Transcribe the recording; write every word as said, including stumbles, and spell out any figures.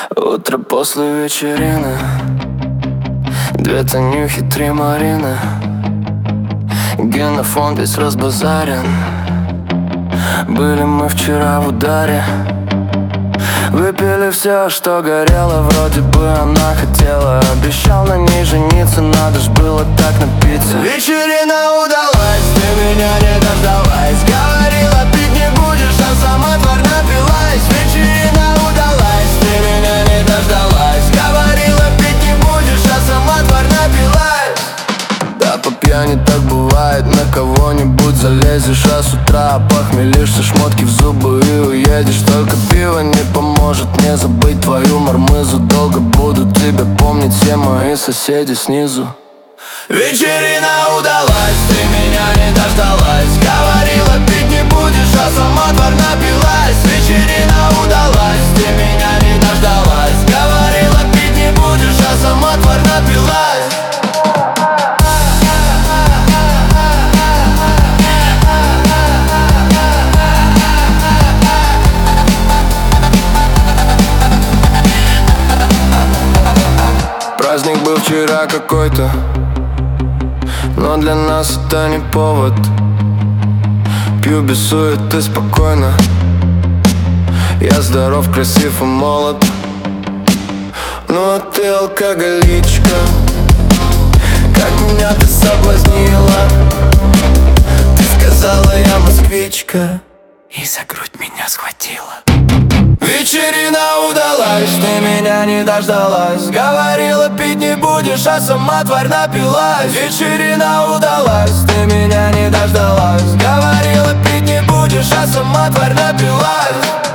Утро после вечерины, две Танюхи, три Марины. Генофон весь разбазарен. Были мы вчера в ударе. Выпили все, что горело. Вроде бы она хотела. Обещал на ней жениться, надо ж было так напиться. Вечерина удалась, ты меня не дождалась. Говорила, пить не будешь, а сама тварь напилась. Вечерина удалась, ты меня не дождалась. Говорила, пить не будешь, а сама тварь напилась. Да, по пьяни так бывает, на кого-нибудь залезешь, а с утра опохмелишься, шмотки в зубы и уедешь. Только пиво не поможет мне забыть твою мармызу. Долго будут тебя помнить все мои соседи снизу. Вечерина удалась, ты меня не дождалась. Говорила, пить не будешь, а сама тварь напилась. Вечерина удалась, ты меня не дождалась. Говорила, пить не будешь, а сама тварь напилась. Праздник был вчера какой-то, но для нас это не повод. Пью без суеты спокойно. Я здоров, красив и молод. Ну а ты алкоголичка, как меня ты соблазнила. Ты сказала, я москвичка, и за грудь меня схватила. Вечерина удалась, ты меня не дождалась. Говорила, пить не будешь, а сама тварь напилась. Вечерина удалась, ты меня не дождалась. Говорила, пить не будешь, а сама тварь напилась.